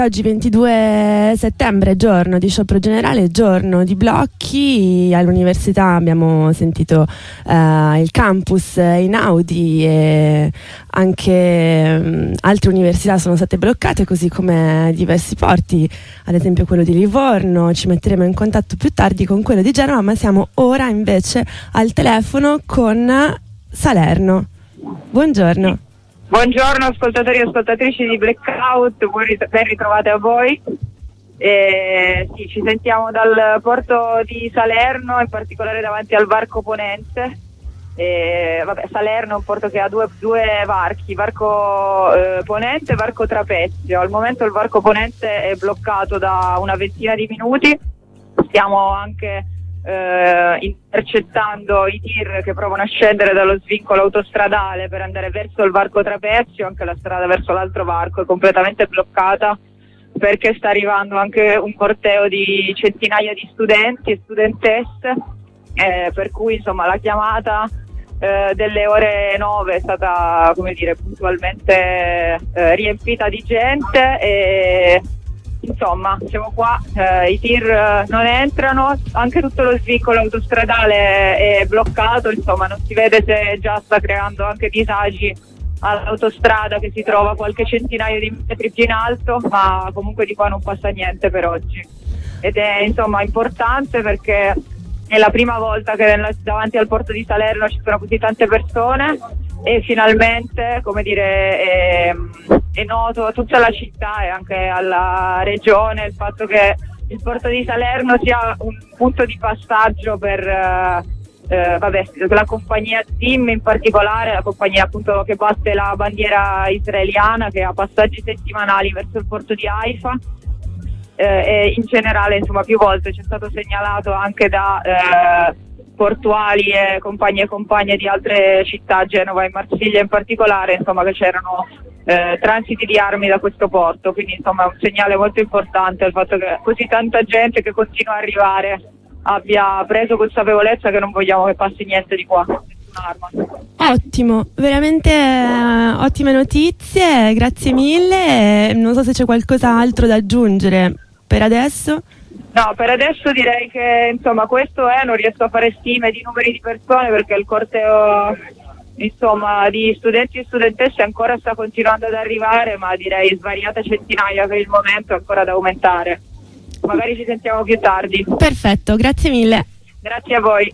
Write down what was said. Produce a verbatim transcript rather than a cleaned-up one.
Oggi ventidue settembre, giorno di sciopero generale, giorno di blocchi. All'università abbiamo sentito eh, il campus in Audi e anche mh, altre università sono state bloccate, così come diversi porti, ad esempio quello di Livorno. Ci metteremo in contatto più tardi con quello di Genova, ma siamo ora invece al telefono con Salerno. Buongiorno. Buongiorno ascoltatori e ascoltatrici di Blackout, ben ritrovate a voi. Eh, sì, ci sentiamo dal porto di Salerno, in particolare davanti al varco Ponente. Eh, vabbè, Salerno è un porto che ha due, due varchi, varco eh, Ponente e varco Trapezio. Al momento il varco Ponente è bloccato da una ventina di minuti, stiamo anche Eh, intercettando i tir che provano a scendere dallo svincolo autostradale per andare verso il varco Trapezio. Anche la strada verso l'altro varco è completamente bloccata perché sta arrivando anche un corteo di centinaia di studenti e studentesse, eh, per cui insomma la chiamata eh, delle ore nove è stata, come dire, puntualmente eh, riempita di gente e insomma siamo qua, eh, i tir non entrano, anche tutto lo svincolo autostradale è bloccato, insomma non si vede se già sta creando anche disagi all'autostrada che si trova qualche centinaio di metri più in alto, ma comunque di qua non passa niente per oggi. Ed è insomma importante perché è la prima volta che nella, davanti al porto di Salerno ci sono così tante persone e finalmente, come dire, è, è noto a tutta la città e anche alla regione il fatto che il porto di Salerno sia un punto di passaggio per eh, eh, vabbè, la compagnia Zim, in particolare la compagnia appunto che batte la bandiera israeliana, che ha passaggi settimanali verso il porto di Haifa. Eh, e in generale insomma più volte c'è stato segnalato anche da eh, portuali e compagnie e compagne di altre città, Genova e Marsiglia in particolare, insomma che c'erano eh, transiti di armi da questo porto, quindi insomma è un segnale molto importante il fatto che così tanta gente che continua a arrivare abbia preso consapevolezza che non vogliamo che passi niente di qua, nessun'arma. Ottimo, veramente eh, ottime notizie, grazie mille. Non so se c'è qualcos'altro da aggiungere per adesso. No, per adesso direi che insomma questo è, non riesco a fare stime di numeri di persone perché il corteo insomma di studenti e studentesse ancora sta continuando ad arrivare, ma direi svariate centinaia per il momento, ancora da aumentare. Magari ci sentiamo più tardi. Perfetto, grazie mille. Grazie a voi.